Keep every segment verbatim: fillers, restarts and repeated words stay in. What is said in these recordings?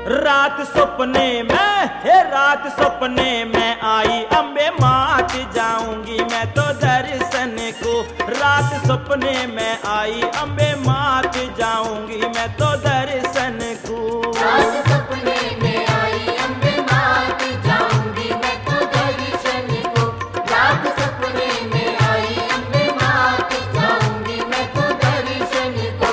रात सपने में, हे रात सपने में आई अम्बे मात जाऊंगी मैं तो दर्शन को। रात सपने में आई अम्बे मात जाऊंगी मैं तो दर्शन को। रात सपने में आई अम्बे मात जाऊंगी मैं तो दर्शन को। रात सपने में आई अम्बे मात जाऊंगी मैं तो दर्शन को।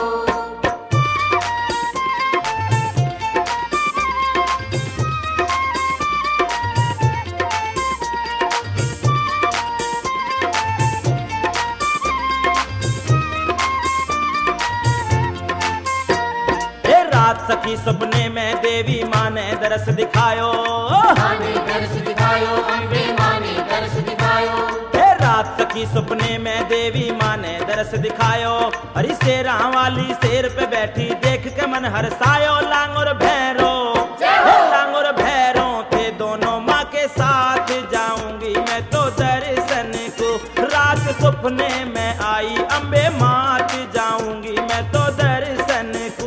सखी सपने में देवी माँ ने दरस दिखायो, माँ ने दर्श दिखायो, अम्बे माँ ने दर्श दिखायो। हे रात सखी सपने में देवी माँ ने दरस दिखायो। हरी शेरा वाली शेर पे बैठी देख के मन हरसायो। लांगोर भैरो, हे लांगोर भैरो के दोनों माँ के साथ जाऊंगी मैं तो दर्शन को। रात सपने में आई अम्बे मात जाऊंगी मैं तो दर्शन को।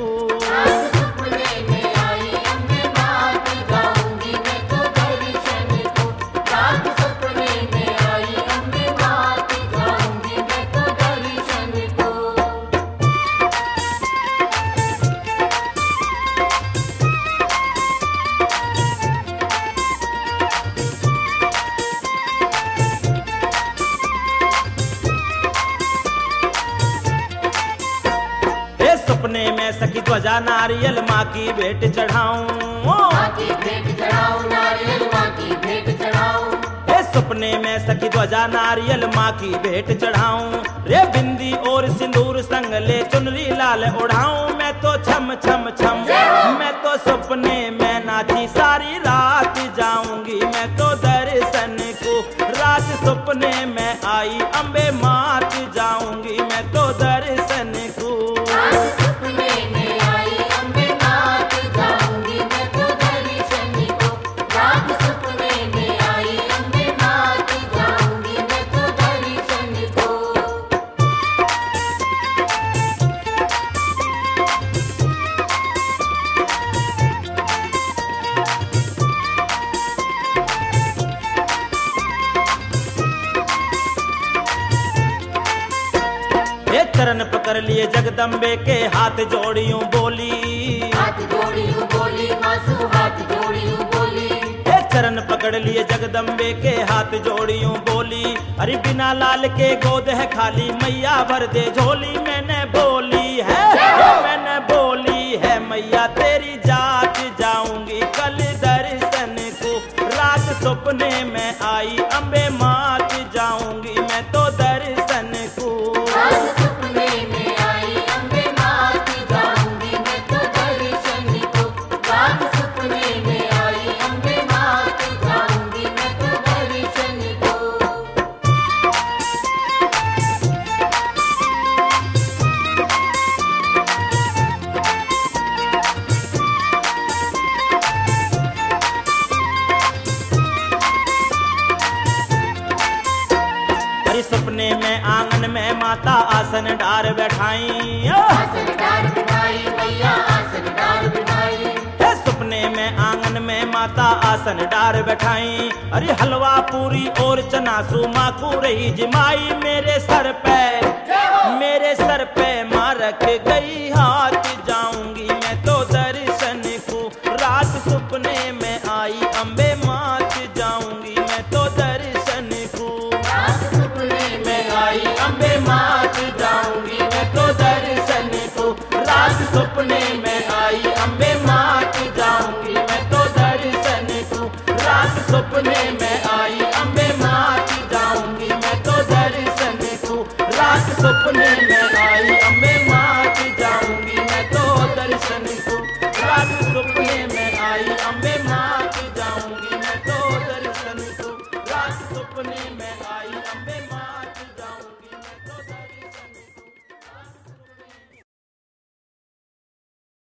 सपने में सखी ध्वजा नारियल माँ की भेंट चढ़ाऊं, माँ की भेंट चढ़ाऊं, नारियल माँ की भेंट चढ़ाऊं। हे सपने में सखी ध्वजा नारियल माँ की भेंट चढ़ाऊं। रे बिंदी और सिंदूर संग ले चुनरी लाल उड़ाऊं मैं तो छम छम छम। मैं तो सपने में नाची सारी रात जाऊंगी मैं तो दर्शन को। रात सपने में आई अम्बे मात जाऊंगी मैं तो दर्शन को। चरण पकड़ लिए जगदम्बे के हाथ जोड़ियों बोली, हाथ जोड़ियों बोली मासू हाथ जोड़ियों बोली। हे चरण पकड़ लिए जगदम्बे के हाथ जोड़ियों बोली। अरे बिना लाल के गोद है खाली मैया भर दे झोली। मैंने बोली है, मैंने बोली है मैया तेरी जात जाऊंगी कल दर्शन को। रात सपने में आई अम्बे मात जाऊंगी मैं तो दर्शन को। सपने में आंगन में माता आसन डार बैठाई, आसन डार बैठाई मैया आसन डार बैठाई। सपने में आंगन में माता आसन डार बैठाई। अरे हलवा पूरी और चनासू माँ को रही जिमाई। मेरे सर पे, मेरे सर पे माँ रख गई हाथ जाऊंगी मैं तो दर्शन को। रात सपने में आई अम्बे मात जाऊंगी मैं तो दर्शन को। आई अम्बे मात जाऊंगी मैं तो दर्शन को। रात सपने में आई अम्बे मात जाऊंगी मैं तो दर्शन को। रात सपने में आई अम्बे मात जाऊंगी मैं तो दर्शन को। रात सपने में आई अम्बे मात जाऊंगी मैं तो दर्शन को। रात सपने में आई अम्बे